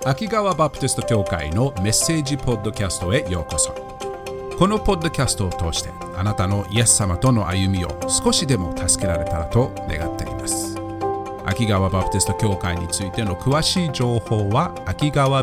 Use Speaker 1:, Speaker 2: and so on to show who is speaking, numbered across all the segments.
Speaker 1: 秋川バプテスト教会のメッセージポッドキャストへようこそ。このポッドキャストを通してあなたのイエス様との歩みを少しでも助けられたらと願っています。秋川バプテスト教会についての詳しい情報は秋川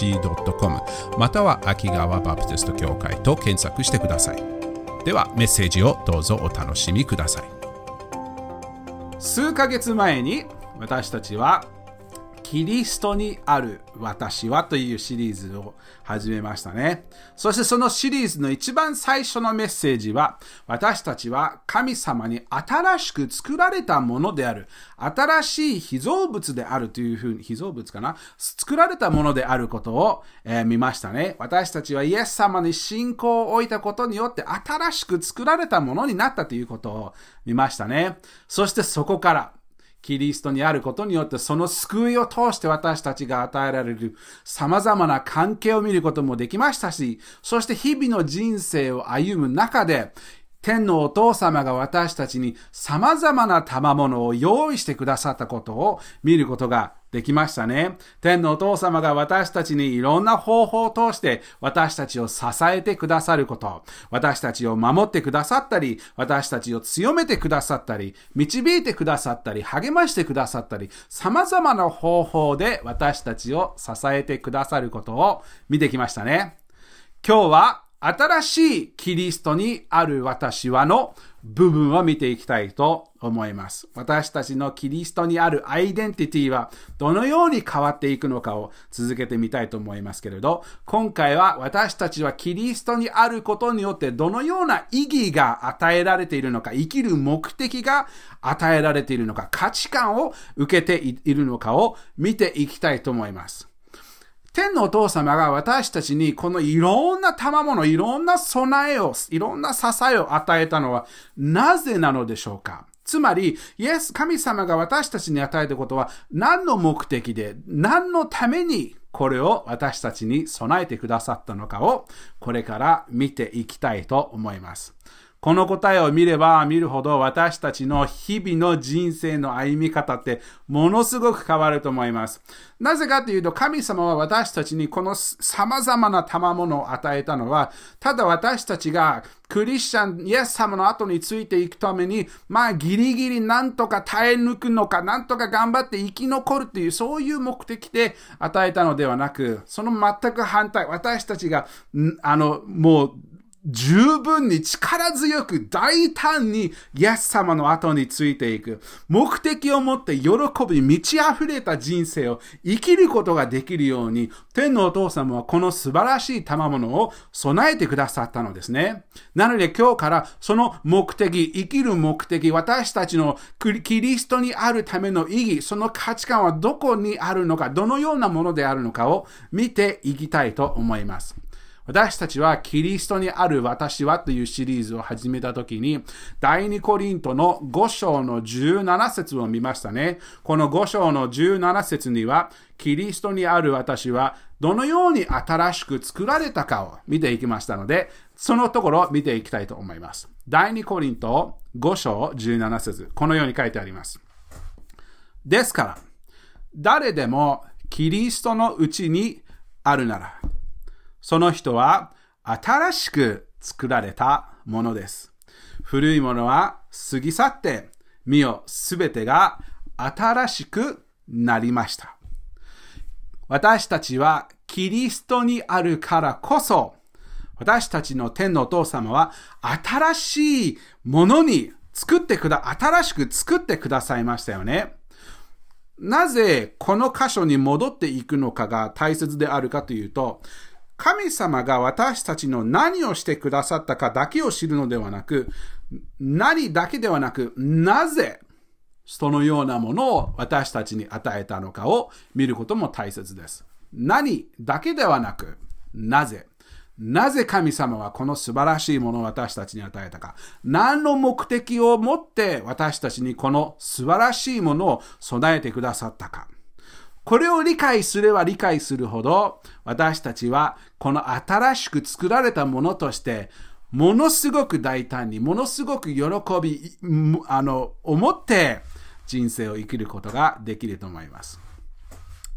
Speaker 1: BC.com または秋川バプテスト教会と検索してください。ではメッセージをどうぞお楽しみください。数ヶ月前に私たちはキリストにある私はというシリーズを始めましたね。そしてそのシリーズの一番最初のメッセージは、私たちは神様に新しく作られたものである、新しい被造物であるというふうに、被造物かな？作られたものであることを、見ましたね。私たちはイエス様に信仰を置いたことによって新しく作られたものになったということを見ましたね。そしてそこからキリストにあることによってその救いを通して私たちが与えられる様々な関係を見ることもできましたし、そして日々の人生を歩む中で天のお父様が私たちに様々な賜物を用意してくださったことを見ることができましたね。天のお父様が私たちにいろんな方法を通して私たちを支えてくださること、私たちを守ってくださったり、私たちを強めてくださったり、導いてくださったり、励ましてくださったり、様々な方法で私たちを支えてくださることを見てきましたね。今日は新しいキリストにある私はの部分を見ていきたいと思います。私たちのキリストにあるアイデンティティはどのように変わっていくのかを続けてみたいと思いますけれど、今回は私たちはキリストにあることによってどのような意義が与えられているのか、生きる目的が与えられているのか、価値観を受けているのかを見ていきたいと思います。天のお父様が私たちにこのいろんな賜物、いろんな備えを、いろんな支えを与えたのはなぜなのでしょうか？つまり、神様が私たちに与えたことは何の目的で、何のためにこれを私たちに備えてくださったのかをこれから見ていきたいと思います。この答えを見れば見るほど私たちの日々の人生の歩み方ってものすごく変わると思います。なぜかというと神様は私たちにこの様々な賜物を与えたのは、ただ私たちがクリスチャン、イエス様の後についていくために、ギリギリなんとか耐え抜くのか、なんとか頑張って生き残るというそういう目的で与えたのではなく、その全く反対、私たちがもう十分に力強く大胆にイエス様の後についていく。目的を持って喜びに満ち溢れた人生を生きることができるように、天のお父様はこの素晴らしい賜物を備えてくださったのですね。なので今日からその目的、生きる目的、私たちのキリストにあるための意義、その価値観はどこにあるのか、どのようなものであるのかを見ていきたいと思います。私たちはキリストにある私はというシリーズを始めたときに、第2コリントの5章の17節を見ましたね。この5章の17節には、キリストにある私はどのように新しく作られたかを見ていきましたので、そのところを見ていきたいと思います。第2コリント5章17節、このように書いてあります。ですから、誰でもキリストのうちにあるなら、その人は新しく作られたものです。古いものは過ぎ去って、見よ、すべてが新しくなりました。私たちはキリストにあるからこそ、私たちの天のお父様は新しいものに新しく作ってくださいましたよね。なぜこの箇所に戻っていくのかが大切であるかというと、神様が私たちの何をしてくださったかだけを知るのではなく、何だけではなく、なぜそのようなものを私たちに与えたのかを見ることも大切です。何だけではなく、なぜ神様はこの素晴らしいものを私たちに与えたか、何の目的を持って私たちにこの素晴らしいものを備えてくださったか。これを理解すれば理解するほど、私たちはこの新しく作られたものとして、ものすごく大胆に、ものすごく喜び、思って人生を生きることができると思います。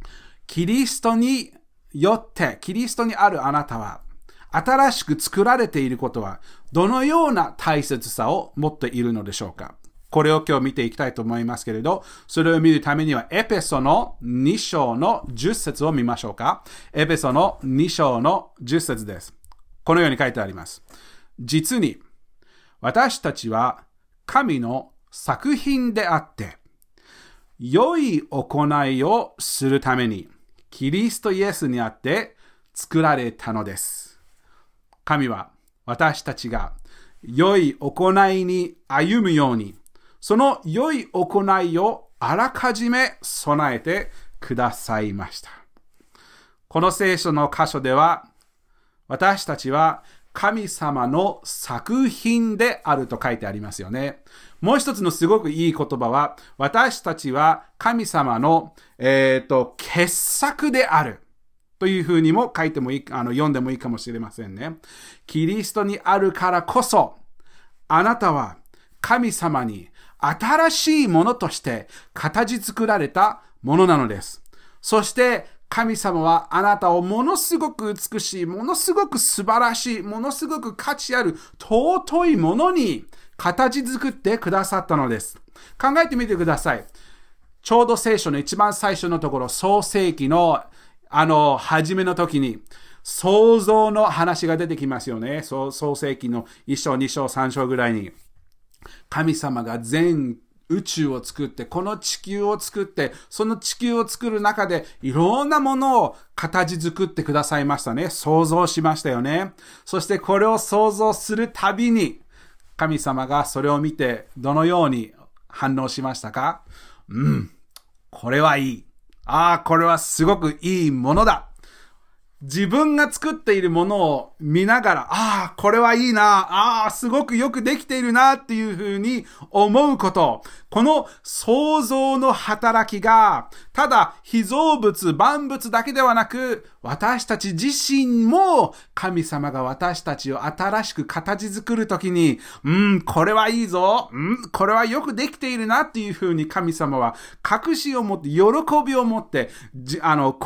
Speaker 1: キリストによって、キリストにあるあなたは、新しく作られていることは、どのような大切さを持っているのでしょうか。これを今日見ていきたいと思いますけれど、それを見るためには、エペソの2章の10節を見ましょうか。エペソの2章の10節です。このように書いてあります。実に、私たちは神の作品であって、良い行いをするために、キリストイエスにあって作られたのです。神は私たちが良い行いに歩むように、その良い行いをあらかじめ備えてくださいました。この聖書の箇所では、私たちは神様の作品であると書いてありますよね。もう一つのすごくいい言葉は、私たちは神様の、傑作であるというふうにも書いてもいい、読んでもいいかもしれませんね。キリストにあるからこそ、あなたは神様に新しいものとして形作られたものなのです。そして神様はあなたをものすごく美しい、ものすごく素晴らしい、ものすごく価値ある尊いものに形作ってくださったのです。考えてみてください。ちょうど聖書の一番最初のところ、創世記の初めの時に、創造の話が出てきますよね。創世記の1章、2章、3章ぐらいに。神様が全宇宙を作って、この地球を作って、その地球を作る中でいろんなものを形作ってくださいましたね。創造しましたよね。そしてこれを創造するたびに、神様がそれを見てどのように反応しましたか？これはいい。これはすごくいいものだ。自分が作っているものを見ながら、これはいいな、すごくよくできているなっていうふうに思うこと。この創造の働きが、ただ被造物、万物だけではなく、私たち自身も神様が私たちを新しく形作るときに、これはいいぞ、これはよくできているなっていうふうに神様は確信を持って、喜びを持って、喜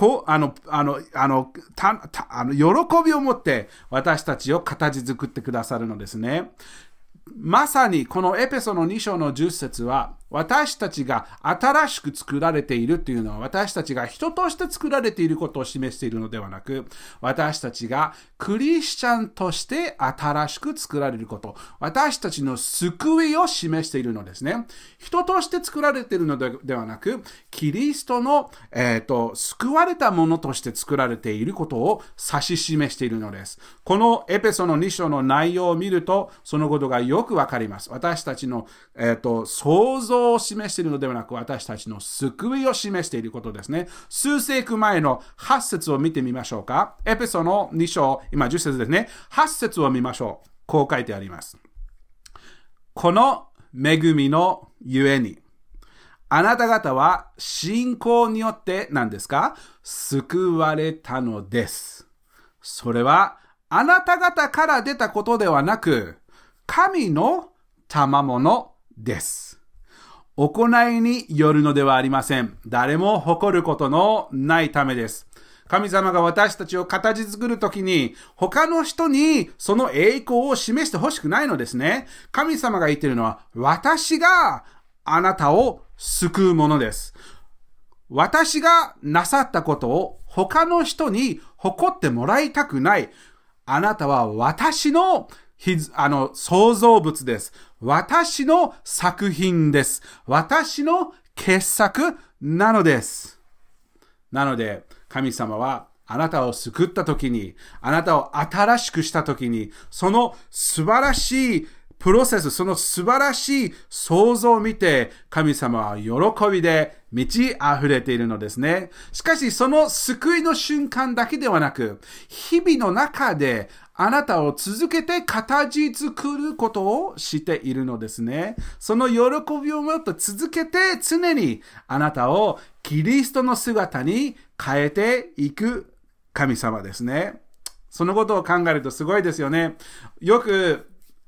Speaker 1: びを持って私たちを形作ってくださるのですね。まさにこのエペソの2章の10節は、私たちが新しく作られているというのは、私たちが人として作られていることを示しているのではなく、私たちがクリスチャンとして新しく作られること、私たちの救いを示しているのですね。人として作られているのではなく、キリストの、救われたものとして作られていることを指し示しているのです。このエペソの2章の内容を見ると、そのことがよくわかります。私たちの、創造を示しているのではなく、私たちの救いを示していることですね。数世紀前の8節を見てみましょうか。エペソの2章、今10節ですね。8節を見ましょう。こう書いてあります。この恵みのゆえに、あなた方は信仰によって何ですか？救われたのです。それはあなた方から出たことではなく、神の賜物です。行いによるのではありません。誰も誇ることのないためです。神様が私たちを形作るときに、他の人にその栄光を示してほしくないのですね。神様が言っているのは、私があなたを救うものです。私がなさったことを他の人に誇ってもらいたくない。あなたは私の創造物です。私の作品です。私の傑作なのです。なので、神様はあなたを救ったときに、あなたを新しくしたときに、その素晴らしいプロセス、その素晴らしい創造を見て、神様は喜びで満ち溢れているのですね。しかし、その救いの瞬間だけではなく、日々の中であなたを続けて形作ることをしているのですね。その喜びをもっと続けて常にあなたをキリストの姿に変えていく神様ですね。そのことを考えるとすごいですよね。よく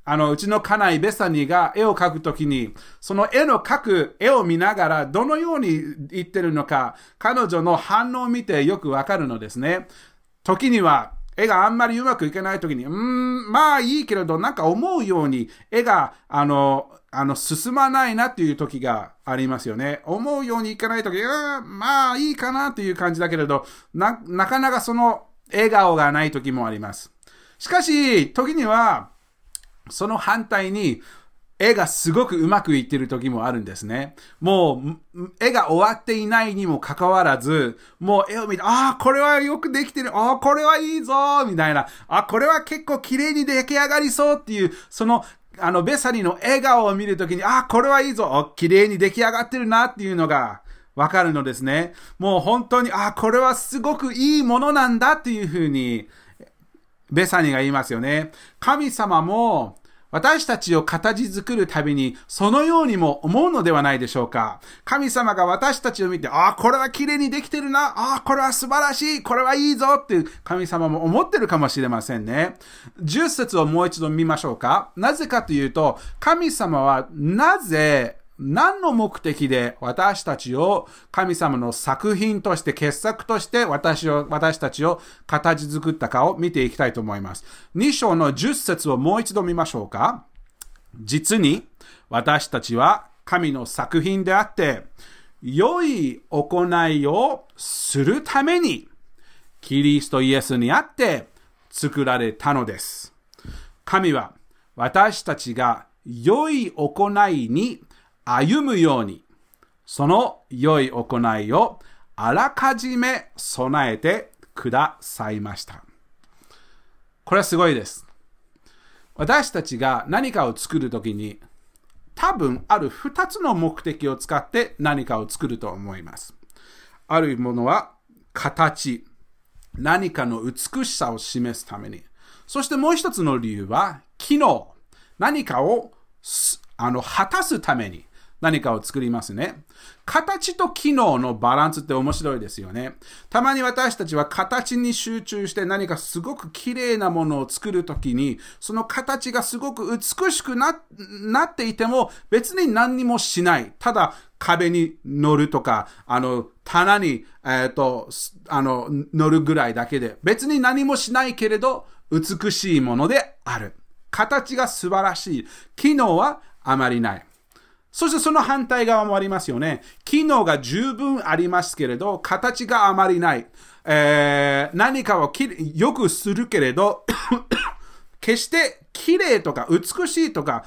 Speaker 1: うちの家内ベサニーが絵を描くときに、その絵を見ながら、どのように言ってるのか、彼女の反応を見てよくわかるのですね。時には、絵があんまりうまくいかないときに、まあいいけれど、なんか思うように絵が、進まないなっていう時がありますよね。思うようにいかないとき、まあいいかなっていう感じだけれど、なかなかその笑顔がない時もあります。しかし、時には、その反対に、絵がすごくうまくいっている時もあるんですね。もう、絵が終わっていないにもかかわらず、もう絵を見て、これはよくできてる。これはいいぞみたいな。これは結構綺麗に出来上がりそうっていう、その、ベサニーの笑顔を見るときに、これはいいぞ。綺麗に出来上がってるなっていうのがわかるのですね。もう本当に、これはすごくいいものなんだっていうふうに、ベサニーが言いますよね。神様も、私たちを形作るたびに、そのようにも思うのではないでしょうか。神様が私たちを見て、これは綺麗にできてるな。これは素晴らしい。これはいいぞっていう神様も思ってるかもしれませんね。10節をもう一度見ましょうか。なぜかというと、神様は何の目的で私たちを神様の作品として傑作として私たちを形作ったかを見ていきたいと思います。2章の10節をもう一度見ましょうか。実に私たちは神の作品であって良い行いをするためにキリストイエスにあって作られたのです。神は私たちが良い行いに歩むように、その良い行いをあらかじめ備えてくださいました。これはすごいです。私たちが何かを作るときに、多分ある2つの目的を使って何かを作ると思います。あるものは形、何かの美しさを示すために。そしてもう一つの理由は機能、何かを果たすために。何かを作りますね。形と機能のバランスって面白いですよね。たまに私たちは形に集中して何かすごく綺麗なものを作るときに、その形がすごく美しくなっていても別に何にもしない。ただ壁に乗るとか、棚に、乗るぐらいだけで、別に何もしないけれど美しいものである。形が素晴らしい。機能はあまりない。そしてその反対側もありますよね。機能が十分ありますけれど、形があまりない。何かをよくするけれど、決して綺麗とか美しいとか、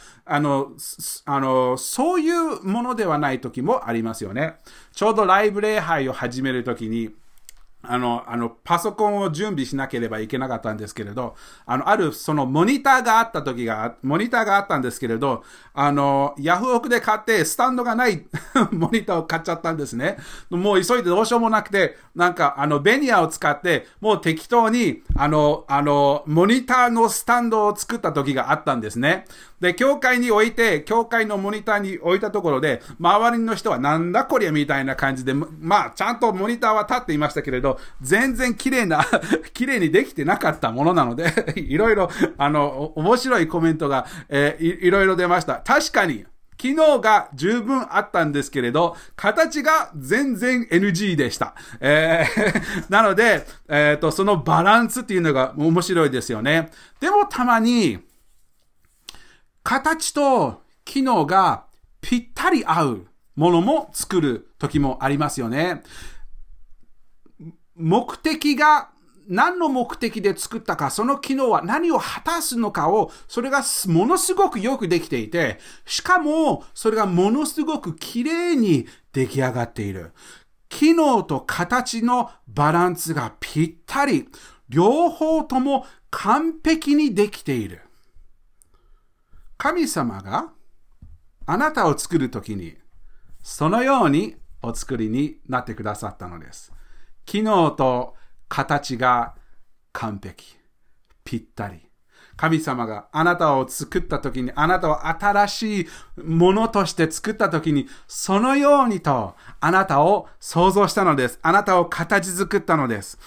Speaker 1: そういうものではない時もありますよね。ちょうどライブ礼拝を始めるときに、パソコンを準備しなければいけなかったんですけれど、あるそのモニターがあったんですけれど、ヤフオクで買ってスタンドがないモニターを買っちゃったんですね。もう急いでどうしようもなくて、なんかベニヤを使って、もう適当に、モニターのスタンドを作った時があったんですね。で、教会のモニターに置いたところで、周りの人はなんだこりゃみたいな感じで、まあ、ちゃんとモニターは立っていましたけれど、全然綺麗にできてなかったものなので、いろいろ、面白いコメントが、いろいろ出ました。確かに、機能が十分あったんですけれど、形が全然 NG でした。なので、そのバランスっていうのが面白いですよね。でもたまに、形と機能がぴったり合うものも作る時もありますよね。目的が何の目的で作ったか、その機能は何を果たすのかを、それがものすごくよくできていて、しかもそれがものすごく綺麗に出来上がっている。機能と形のバランスがぴったり、両方とも完璧にできている。神様があなたを作るときに、そのようにお作りになってくださったのです。機能と形が完璧、ぴったり。神様があなたを作ったときに、あなたを新しいものとして作ったときに、そのようにとあなたを創造したのです。あなたを形作ったのです。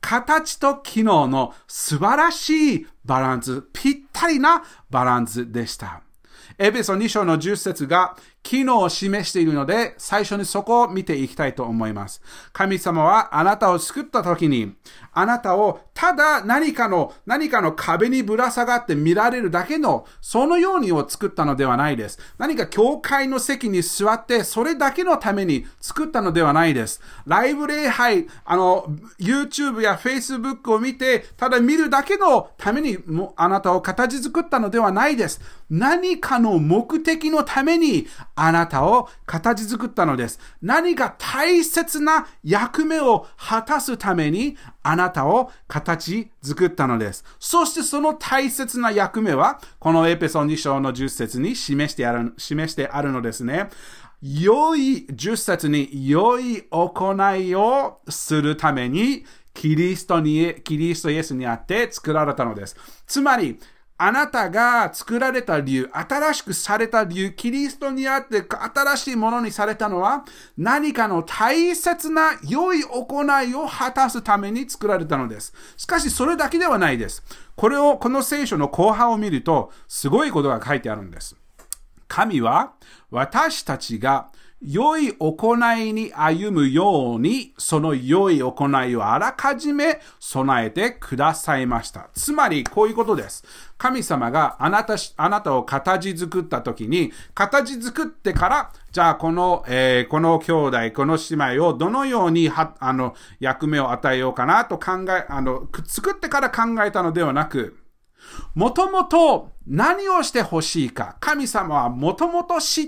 Speaker 1: 形と機能の素晴らしいバランス、ぴったりなバランスでした。エペソ2章の10節が機能を示しているので、最初にそこを見ていきたいと思います。神様はあなたを作った時に、あなたをただ何かの壁にぶら下がって見られるだけの、そのようにを作ったのではないです。何か教会の席に座って、それだけのために作ったのではないです。ライブ礼拝、YouTube や Facebook を見て、ただ見るだけのためにあなたを形作ったのではないです。何かの目的のためにあなたを形作ったのです。何か大切な役目を果たすためにあなたを形作ったのです。そしてその大切な役目は、このエペソ2章の10節に示してあるのですね。10節に良い行いをするために、キリストイエスにあって作られたのです。つまり、あなたが作られた理由、新しくされた理由、キリストにあって新しいものにされたのは、何かの大切な良い行いを果たすために作られたのです。しかし、それだけではないです。この聖書の後半を見ると、すごいことが書いてあるんです。神は、私たちが良い行いに歩むように、その良い行いをあらかじめ備えてくださいました。つまり、こういうことです。神様があなたを形作ったときに、形作ってから、じゃあこの兄弟、この姉妹をどのように役目を与えようかなと作ってから考えたのではなく、もともと何をしてほしいか、神様はもともと知って、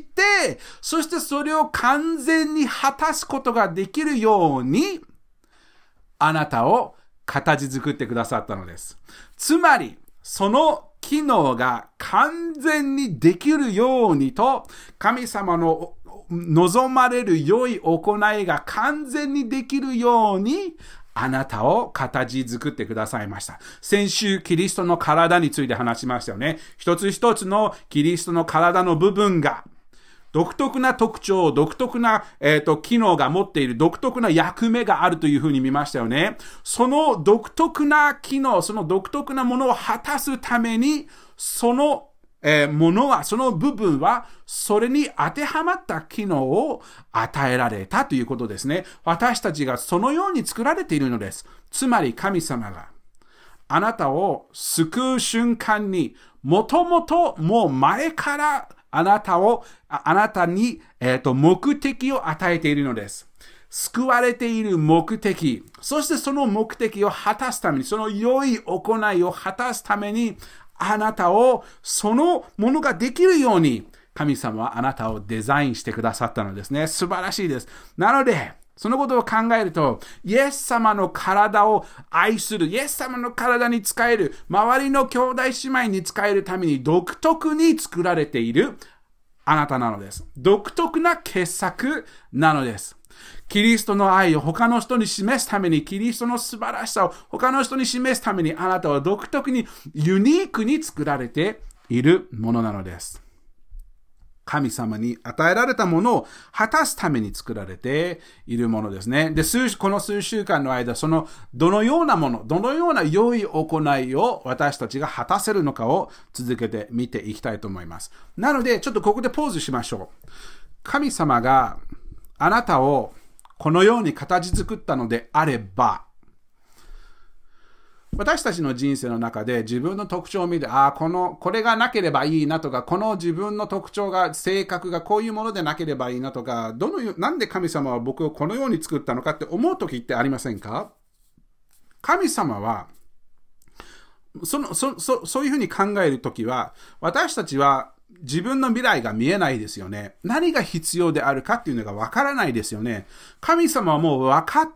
Speaker 1: そしてそれを完全に果たすことができるように、あなたを形作ってくださったのです。つまり、その機能が完全にできるようにと、神様の望まれる良い行いが完全にできるように、あなたを形作ってくださいました。先週、キリストの体について話しましたよね。一つ一つのキリストの体の部分が、独特な特徴、独特な、機能が持っている、独特な役目があるというふうに見ましたよね。その独特な機能、その独特なものを果たすために、その部分は、それに当てはまった機能を与えられたということですね。私たちがそのように作られているのです。つまり神様が、あなたを救う瞬間に、もともともう前からあなたに、目的を与えているのです。救われている目的、そしてその目的を果たすために、その良い行いを果たすために、あなたをそのものができるように神様はあなたをデザインしてくださったのですね。素晴らしいです。なので、そのことを考えると、イエス様の体を愛する、イエス様の体に仕える、周りの兄弟姉妹に仕えるために独特に作られているあなたなのです。独特な傑作なのです。キリストの愛を他の人に示すために、キリストの素晴らしさを他の人に示すために、あなたは独特にユニークに作られているものなのです。神様に与えられたものを果たすために作られているものですね。で、この数週間の間、どのような良い行いを私たちが果たせるのかを続けて見ていきたいと思います。なので、ちょっとここでポーズしましょう。神様があなたをこのように形作ったのであれば、私たちの人生の中で自分の特徴を見て、これがなければいいなとか、この自分の特徴が、性格がこういうものでなければいいなとか、なんで神様は僕をこのように作ったのかって思う時ってありませんか？神様は、そういうふうに考えるときは、私たちは自分の未来が見えないですよね。何が必要であるかっていうのがわからないですよね。神様はもう分かって、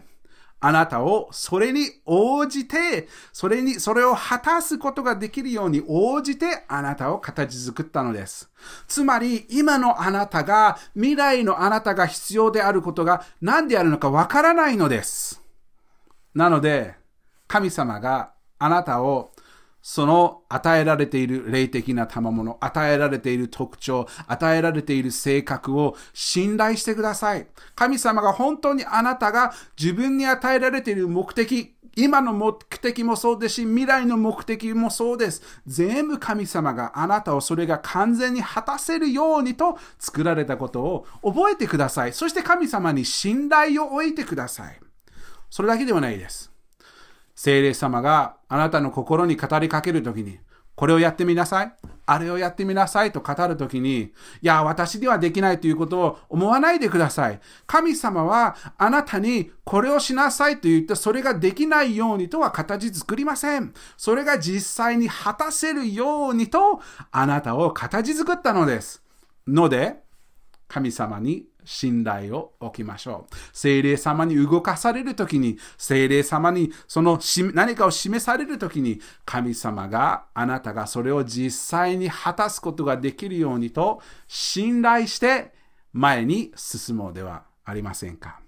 Speaker 1: あなたをそれに応じて、それを果たすことができるように応じてあなたを形作ったのです。つまり、今のあなたが、未来のあなたが必要であることが何であるのかわからないのです。なので、神様があなたをその与えられている霊的な賜物、与えられている特徴、与えられている性格を信頼してください。神様が本当にあなたが自分に与えられている目的、今の目的もそうですし、未来の目的もそうです。全部神様があなたをそれが完全に果たせるようにと作られたことを覚えてください。そして神様に信頼を置いてください。それだけではないです。聖霊様があなたの心に語りかけるときに、これをやってみなさい、あれをやってみなさいと語るときに、いや、私にはできないということを思わないでください。神様はあなたにこれをしなさいと言って、それができないようにとは形作りません。それが実際に果たせるようにと、あなたを形作ったのです。ので、神様に信頼を置きましょう。聖霊様に動かされるときに、聖霊様に何かを示されるときに、神様があなたがそれを実際に果たすことができるようにと信頼して前に進もうではありませんか。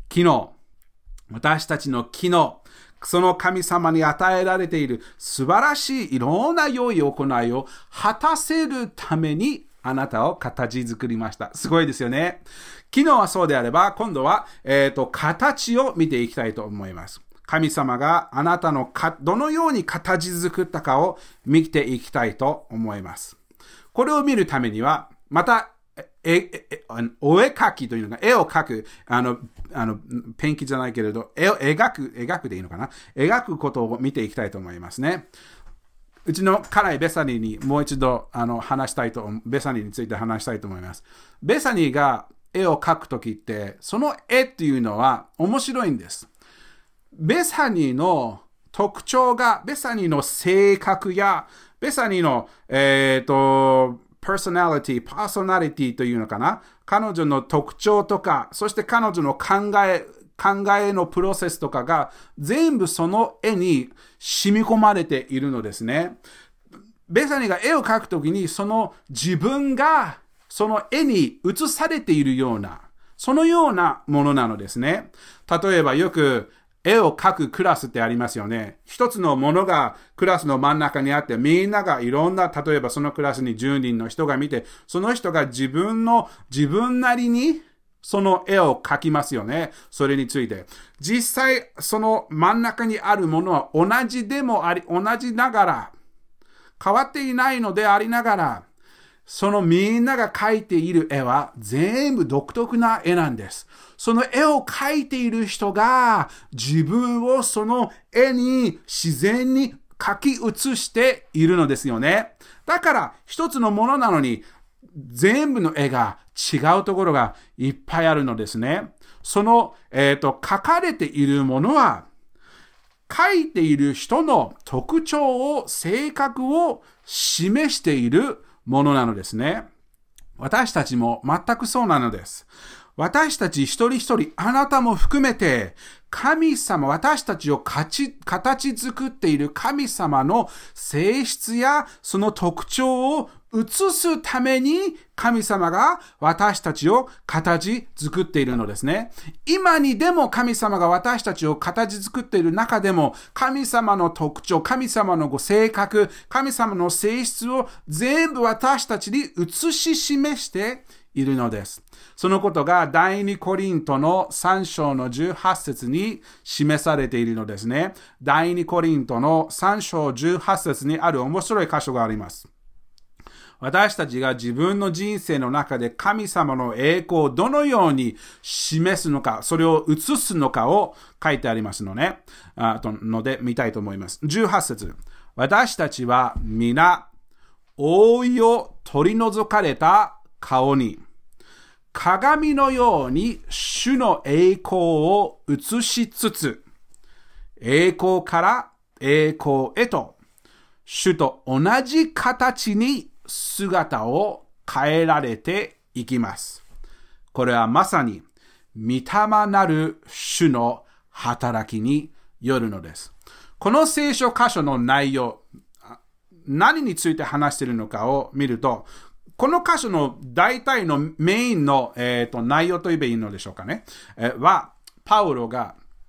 Speaker 1: 私たちの昨日、その神様に与えられている素晴らしいいろんな良い行いを果たせるためにあなたを形作りました。すごいですよね。昨日はそうであれば、今度は、形を見ていきたいと思います。神様があなたのどのように形作ったかを見ていきたいと思います。これを見るためには、また、お絵描きというのが、絵を描く、ペンキじゃないけれど、絵を描くでいいのかな？描くことを見ていきたいと思いますね。うちの家内ベサニーにもう一度ベサニーについて話したいと思います。ベサニーが絵を描くときって、その絵っていうのは面白いんです。ベサニーの特徴が、ベサニーの性格や、ベサニーの、パーソナリティというのかな。彼女の特徴とか、そして彼女の考えのプロセスとかが全部その絵に染み込まれているのですね。ベサニーが絵を描くときにその自分がその絵に映されているような、そのようなものなのですね。例えばよく絵を描くクラスってありますよね。一つのものがクラスの真ん中にあって、みんながいろんな、例えばそのクラスに10人の人が見て、その人が自分なりにその絵を描きますよね。それについて。実際、その真ん中にあるものは同じながら、変わっていないのでありながら、そのみんなが描いている絵は全部独特な絵なんです。その絵を描いている人が自分をその絵に自然に描き写しているのですよね。だから一つのものなのに全部の絵が違うところがいっぱいあるのですね。その、描かれているものは描いている人の特徴性格を示しているものなのですね。私たちも全くそうなのです。私たち一人一人、あなたも含めて、神様、私たちを形作っている神様の性質やその特徴を映すために神様が私たちを形作っているのですね。今にでも神様が私たちを形作っている中でも神様の特徴、神様のご性格、神様の性質を全部私たちに映し示しているのです。そのことが第2コリントの3章の18節に示されているのですね。第2コリントの3章18節にある面白い箇所があります。私たちが自分の人生の中で神様の栄光をどのように示すのか、それを映すのかを書いてありますので見たいと思います。18節。私たちは皆、覆いを取り除かれた顔に、鏡のように主の栄光を映しつつ、栄光から栄光へと、主と同じ形に姿を変えられていきます。これはまさに、御霊なる主の働きによるのです。この聖書箇所の内容、何について話しているのかを見ると、この箇所の大体のメインの、内容と言えばいいのでしょうかね。は、パウロが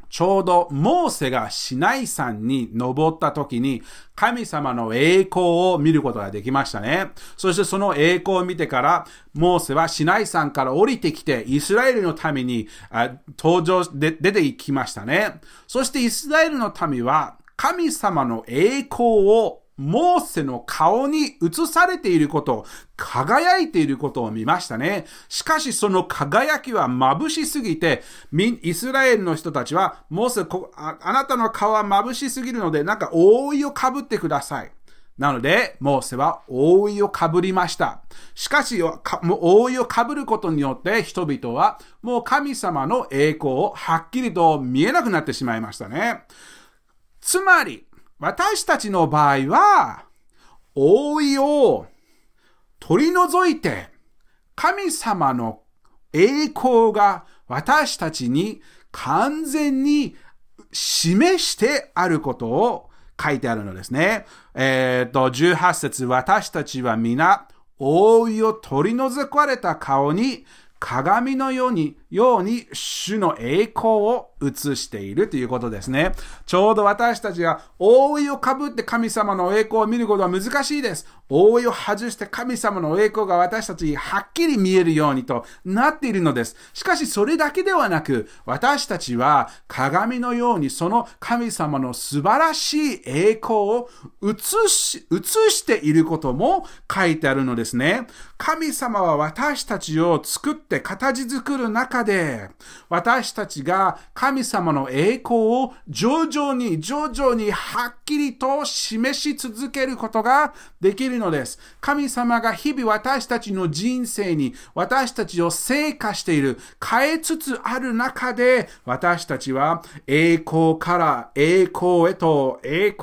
Speaker 1: ちょうどモーセがシナイ山に登った時に神様の栄光を見ることができましたね。そしてその栄光を見てからモーセはシナイ山から降りてきてイスラエルの民に出て行きましたね。そしてイスラエルの民は神様の栄光をモーセの顔に映されていること、輝いていることを見ましたね。しかしその輝きは眩しすぎて、イスラエルの人たちは、モーセ、あなたの顔は眩しすぎるので、なんか覆いをかぶってください。なので、モーセは覆いをかぶりました。しかし、覆いをかぶることによって、人々はもう神様の栄光をはっきりと見えなくなってしまいましたね。つまり、私たちの場合は、覆いを取り除いて、神様の栄光が私たちに完全に示してあることを書いてあるのですね。18節、私たちは皆、覆いを取り除かれた顔に、鏡のように主の栄光を映しているということですね。ちょうど私たちが覆いをかぶって神様の栄光を見ることは難しいです。覆いを外して神様の栄光が私たちにはっきり見えるようにとなっているのです。しかしそれだけではなく、私たちは鏡のようにその神様の素晴らしい栄光を映していることも書いてあるのですね。神様は私たちを作って形作る中で、私たちが神様の栄光を徐々にはっきりと示し続けることができるのです。神様が日々私たちの人生に私たちを成果している、変えつつある中で、私たちは栄光から栄光へと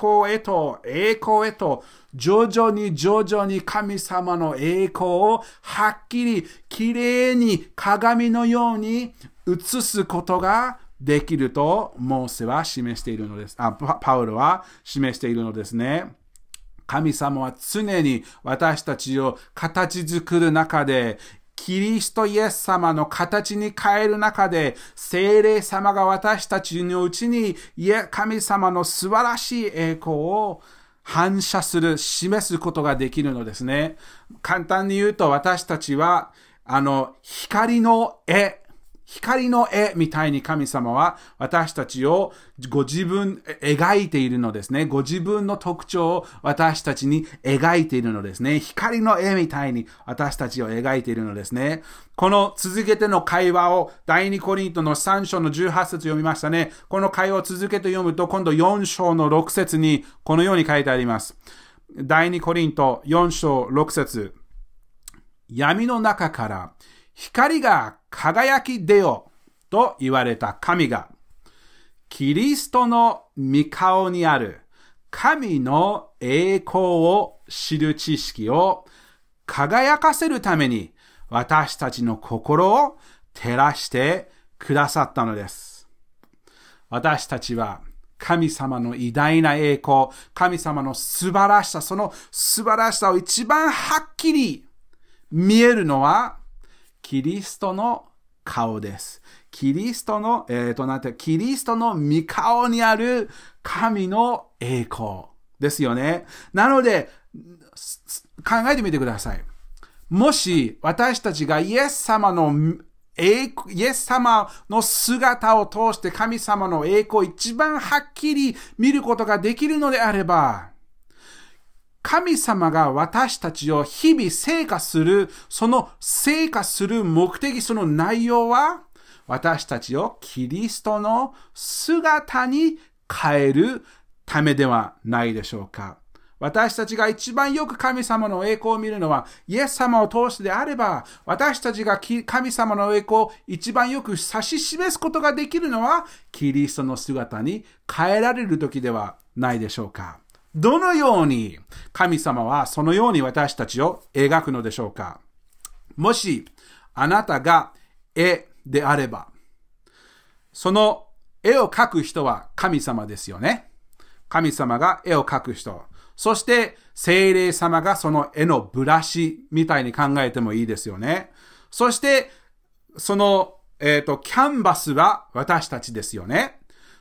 Speaker 1: 徐々に神様の栄光をはっきりきれいに鏡のように映すことができるとモーセは示しているのです。パウロは示しているのですね。神様は常に私たちを形作る中で、キリストイエス様の形に変える中で、聖霊様が私たちのうちに神様の素晴らしい栄光を反射する、示すことができるのですね。簡単に言うと私たちは、光の絵みたいに神様は私たちをご自分描いているのですね。ご自分の特徴を私たちに描いているのですね。光の絵みたいに私たちを描いているのですね。この続けての会話を第2コリントの3章の18節読みましたね。この会話を続けて読むと今度4章の6節にこのように書いてあります。第2コリント4章6節、闇の中から光が輝き出よと言われた神が、キリストの御顔にある神の栄光を知る知識を輝かせるために私たちの心を照らしてくださったのです。私たちは神様の偉大な栄光、神様の素晴らしさ、その素晴らしさを一番はっきり見えるのはキリストの顔です。キリストの御顔にある神の栄光ですよね。なので、考えてみてください。もし私たちがイエス様の姿を通して神様の栄光を一番はっきり見ることができるのであれば、神様が私たちを日々成果する、その成果する目的、その内容は、私たちをキリストの姿に変えるためではないでしょうか。私たちが一番よく神様の栄光を見るのは、イエス様を通してであれば、私たちが神様の栄光を一番よく指し示すことができるのは、キリストの姿に変えられる時ではないでしょうか。どのように神様はそのように私たちを描くのでしょうか。もしあなたが絵であれば、その絵を描く人は神様ですよね。神様が絵を描く人。そして聖霊様がその絵のブラシみたいに考えてもいいですよね。そしてそのキャンバスは私たちですよね。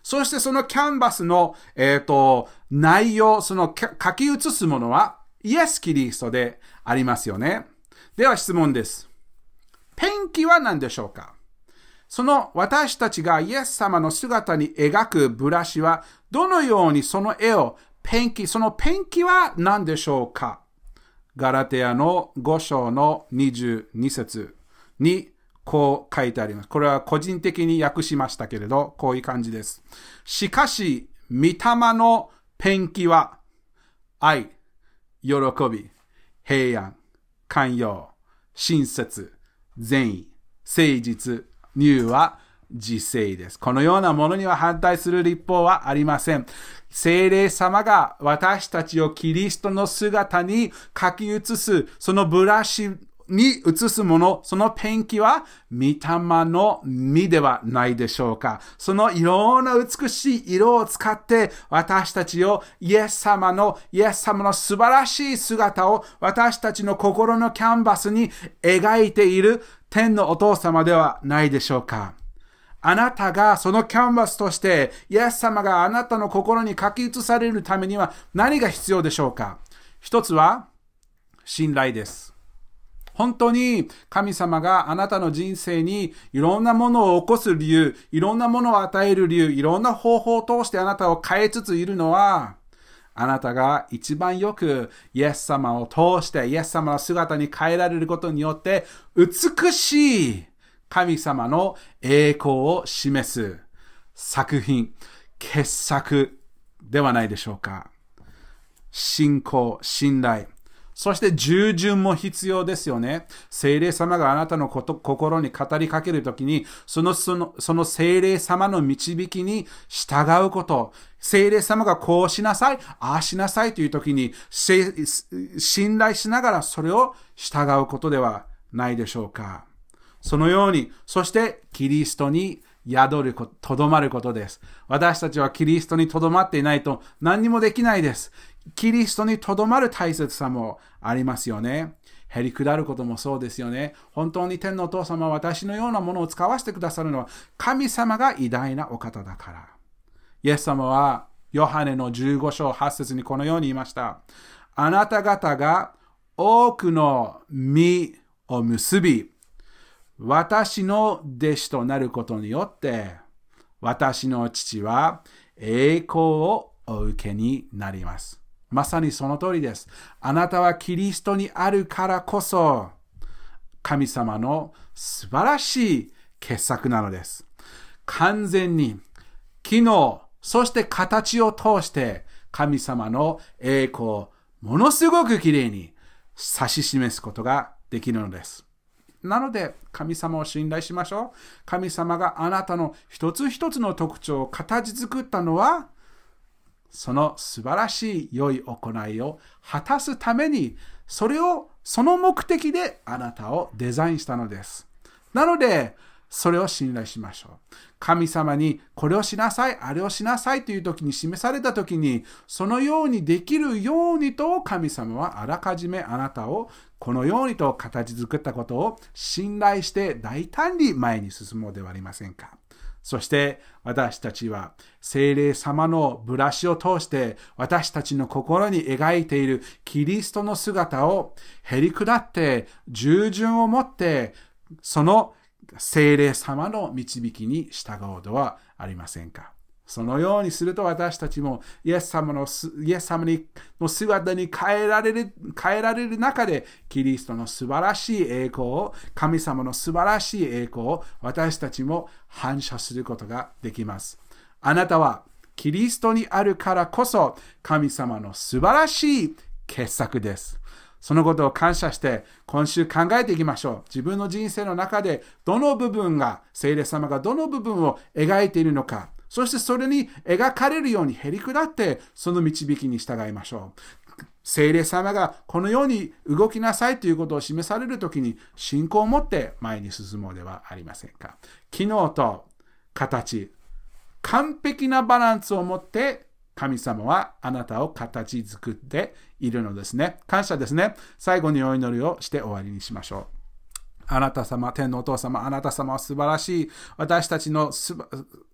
Speaker 1: そしてそのキャンバスの、内容、その書き写すものはイエス・キリストでありますよね。では質問です。ペンキは何でしょうか？その私たちがイエス様の姿に描くブラシはどのようにその絵をそのペンキは何でしょうか？ガラテヤの5章の22節にこう書いてあります。これは個人的に訳しましたけれど、こういう感じです。しかし、御霊のペンキは愛、喜び、平安、寛容、親切、善意、誠実、乳は自制です。このようなものには反対する立法はありません。聖霊様が私たちをキリストの姿に書き写す、そのブラシに映すもの、そのペンキは御霊の実ではないでしょうか。そのいろんな美しい色を使って私たちをイエス様の素晴らしい姿を私たちの心のキャンバスに描いている天のお父様ではないでしょうか。あなたがそのキャンバスとしてイエス様があなたの心に書き写されるためには何が必要でしょうか。一つは信頼です。本当に神様があなたの人生にいろんなものを起こす理由、いろんなものを与える理由、いろんな方法を通してあなたを変えつついるのは、あなたが一番よくイエス様を通してイエス様の姿に変えられることによって美しい神様の栄光を示す作品、傑作ではないでしょうか。信仰、信頼、そして従順も必要ですよね。聖霊様があなたの心に語りかけるときに、その聖霊様の導きに従うこと、聖霊様がこうしなさい、ああしなさいというときに、信頼しながらそれを従うことではないでしょうか。そのように、そしてキリストにとどまることです。私たちはキリストにとどまっていないと何にもできないです。キリストにとどまる大切さもありますよね。へり下ることもそうですよね。本当に天のお父様は私のようなものを使わせてくださるのは神様が偉大なお方だから。イエス様はヨハネの15章8節にこのように言いました。あなた方が多くの実を結び、私の弟子となることによって、私の父は栄光をお受けになります。まさにその通りです。あなたはキリストにあるからこそ、神様の素晴らしい傑作なのです。完全に、機能、そして形を通して、神様の栄光をものすごくきれいに指し示すことができるのです。なので、神様を信頼しましょう。神様があなたの一つ一つの特徴を形作ったのは、その素晴らしい良い行いを果たすために、その目的であなたをデザインしたのです。なので、それを信頼しましょう。神様にこれをしなさい、あれをしなさいという時に示された時に、そのようにできるようにと神様はあらかじめあなたをこのようにと形作ったことを信頼して大胆に前に進もうではありませんか。そして私たちは聖霊様のブラシを通して私たちの心に描いているキリストの姿をへり下って従順を持ってその聖霊様の導きに従おうではありませんか。そのようにすると私たちもイエス様の姿に変えられる中でキリストの素晴らしい栄光を、神様の素晴らしい栄光を私たちも反射することができます。あなたはキリストにあるからこそ神様の素晴らしい傑作です。そのことを感謝して今週考えていきましょう。自分の人生の中でどの部分が、聖霊様がどの部分を描いているのか、そしてそれに描かれるようにへり下ってその導きに従いましょう。聖霊様がこのように動きなさいということを示されるときに信仰を持って前に進もうではありませんか。機能と形、完璧なバランスを持って神様はあなたを形作っているのですね。感謝ですね。最後にお祈りをして終わりにしましょう。あなた様、天のお父様、あなた様は素晴らしい。私たちの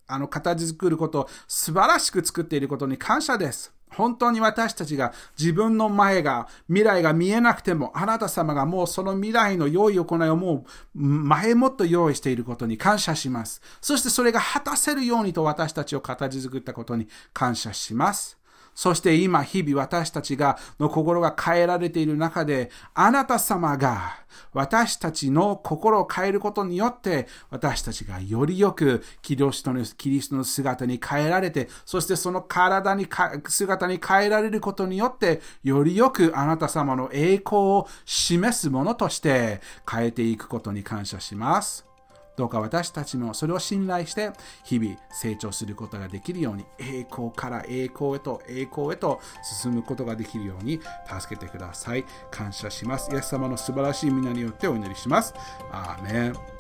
Speaker 1: 形作ること、素晴らしく作っていることに感謝です。本当に私たちが自分の未来が見えなくても、あなた様がもうその未来の良い行いをもう前もっと用意していることに感謝します。そしてそれが果たせるようにと私たちを形作ったことに感謝します。そして今日々私たちの心が変えられている中で、あなた様が私たちの心を変えることによって、私たちがよりよくキリストの姿に変えられて、そしてその姿に変えられることによって、よりよくあなた様の栄光を示すものとして変えていくことに感謝します。どうか私たちもそれを信頼して日々成長することができるように、栄光から栄光へと進むことができるように助けてください。感謝します。イエス様の素晴らしい皆によってお祈りします。アーメン。